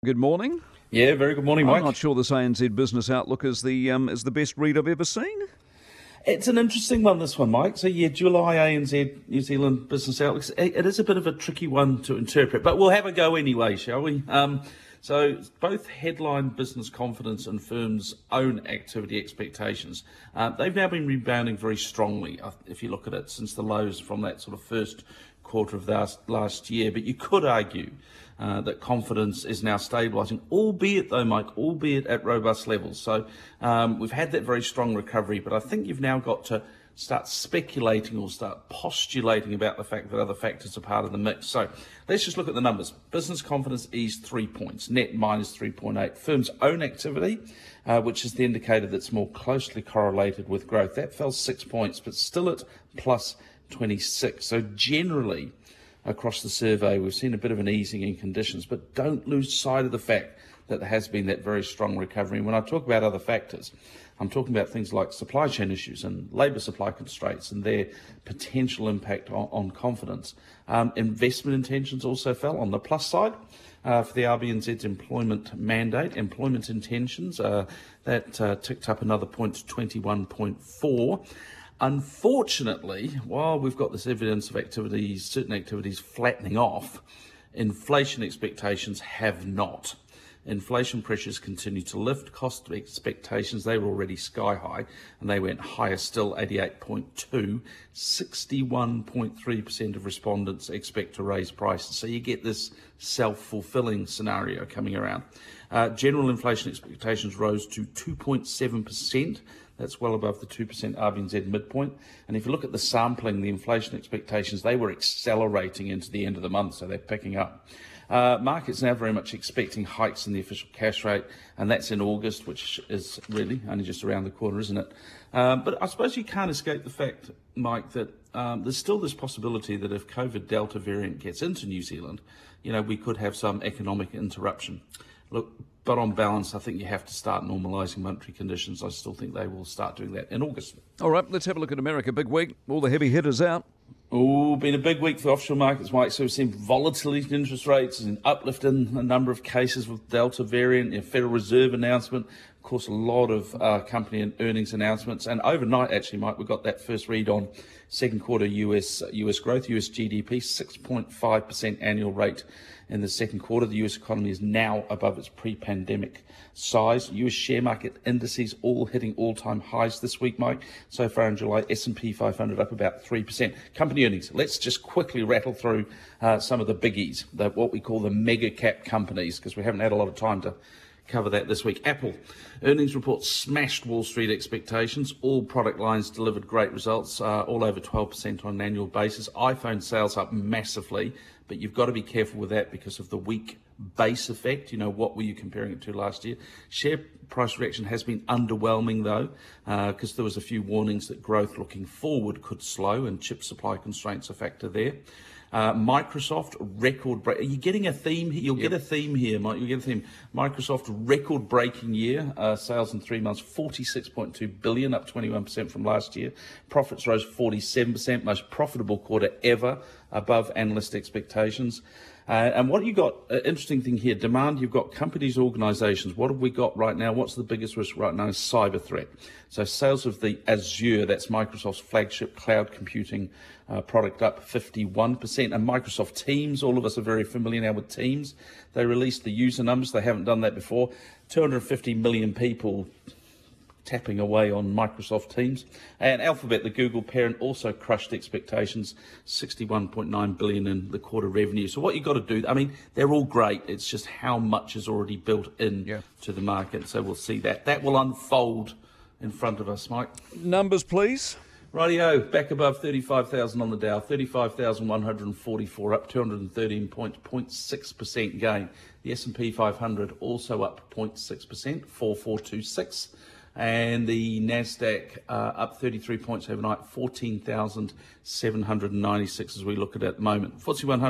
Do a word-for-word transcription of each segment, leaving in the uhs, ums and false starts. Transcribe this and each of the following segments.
Good morning. Yeah, very good morning, Mike. I'm not sure this A N Z Business Outlook is the um, is the best read I've ever seen. It's an interesting one, this one, Mike. So, yeah, July A N Z New Zealand Business Outlook. It is a bit of a tricky one to interpret, but we'll have a go anyway, shall we? Um, so, both headline business confidence and firms' own activity expectations, uh, they've now been rebounding very strongly, if you look at it, since the lows from that sort of first quarter of last, last year. But you could argue uh, that confidence is now stabilising, albeit though, Mike, albeit at robust levels. So um, we've had that very strong recovery, but I think you've now got to start speculating or start postulating about the fact that other factors are part of the mix. So let's just look at the numbers. Business confidence eased three points, net minus three point eight. Firms' own activity, uh, which is the indicator that's more closely correlated with growth, that fell six points, but still at plus twenty-six. So generally, across the survey, we've seen a bit of an easing in conditions, but don't lose sight of the fact that there has been that very strong recovery. And when I talk about other factors, I'm talking about things like supply chain issues and labour supply constraints and their potential impact on, on confidence. Um, investment intentions also fell on the plus side. Uh, for the R B N Z's employment mandate, employment intentions, uh, that uh, ticked up another point to twenty-one point four. Unfortunately, while we've got this evidence of activities, certain activities flattening off, inflation expectations have not. Inflation pressures continue to lift. Cost expectations, they were already sky high, and they went higher still, eighty-eight point two. sixty-one point three percent of respondents expect to raise prices. So you get this self-fulfilling scenario coming around. Uh, general inflation expectations rose to two point seven percent. That's well above the two percent R B N Z midpoint. And if you look at the sampling, the inflation expectations, they were accelerating into the end of the month, so they're picking up. Uh, markets now very much expecting hikes in the official cash rate, and that's in August, which is really only just around the corner, isn't it? Um, but I suppose you can't escape the fact, Mike, that um, there's still this possibility that if COVID Delta variant gets into New Zealand, you know, we could have some economic interruption. Look, but on balance, I think you have to start normalising monetary conditions. I still think they will start doing that in August. All right, let's have a look at America. Big week. All the heavy hitters out. Oh, been a big week for offshore markets, Mike. So we've seen volatility in interest rates and uplift in a number of cases with Delta variant, a Federal Reserve announcement, of course, a lot of uh, company and earnings announcements. And overnight, actually, Mike, we got that first read on second quarter U S U S growth, U S G D P, six point five percent annual rate in the second quarter. The U S economy is now above its pre-pandemic size. U S share market indices all hitting all-time highs this week, Mike. So far in July, S and P five hundred up about three percent. Company earnings. Let's just quickly rattle through uh, some of the biggies, the, what we call the mega cap companies, because we haven't had a lot of time to cover that this week. Apple earnings report smashed Wall Street expectations. All product lines delivered great results, uh, all over twelve percent on an annual basis. iPhone sales up massively, but you've got to be careful with that because of the weak base effect. You know, what were you comparing it to last year? Share price reaction has been underwhelming, though, because uh, there was a few warnings that growth looking forward could slow, and chip supply constraints a factor there. Uh, Microsoft record break. Are you getting a theme here? You'll yep. get a theme here, Mike. You'll get a theme. Microsoft record breaking year. Uh, sales in three months, forty-six point two billion, up twenty-one percent from last year. Profits rose forty-seven percent, most profitable quarter ever, above analyst expectations. Uh, and what you got, uh, interesting thing here, demand, you've got companies, organisations. What have we got right now? What's the biggest risk right now? Is cyber threat. So sales of the Azure, that's Microsoft's flagship cloud computing uh, product, up fifty-one percent. And Microsoft Teams, all of us are very familiar now with Teams. They released the user numbers. They haven't done that before. two hundred fifty million people tapping away on Microsoft Teams. And Alphabet, the Google parent, also crushed expectations, sixty-one point nine billion dollars in the quarter revenue. So what you've got to do, I mean, they're all great. It's just how much is already built in yeah. to the market. So we'll see that. That will unfold in front of us, Mike. Numbers, please. Rightio, back above thirty-five thousand on the Dow, thirty-five thousand one hundred forty-four, up two hundred thirteen points, zero point six percent gain. The S and P five hundred also up zero point six percent, four thousand four hundred twenty-six. And the Nasdaq uh, up thirty-three points overnight, fourteen thousand seven hundred ninety-six as we look at it at the moment. F T S E one hundred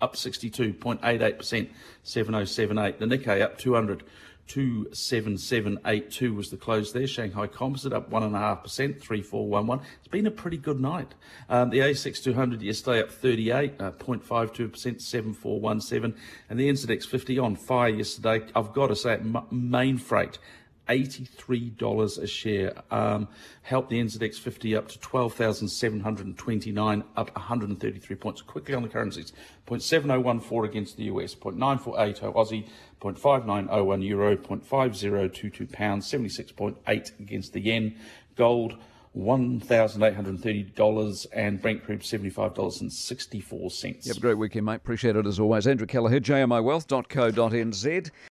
up sixty-two point eight eight percent, seven oh seven eight. The Nikkei up two hundred, two seven seven eight two was the close there. Shanghai Composite up one point five percent, three four one one. It's been a pretty good night. Um, the A S X two hundred yesterday up thirty-eight, uh, zero point five two percent, seven four one seven. And the N Z X fifty on fire yesterday. I've got to say, main freight, eighty-three dollars a share, um, helped the N Z X fifty up to twelve thousand seven hundred twenty-nine, up one hundred thirty-three points. Quickly on the currencies, zero point seven oh one four against the U S, zero point nine four eight oh Aussie, zero point five nine oh one euro, zero point five oh two two pounds, seventy-six point eight against the yen. Gold, one thousand eight hundred thirty dollars, and Brent crude, seventy-five dollars and sixty-four cents. You have a great weekend, mate. Appreciate it as always. Andrew Kelleher, j m i wealth dot co dot n z.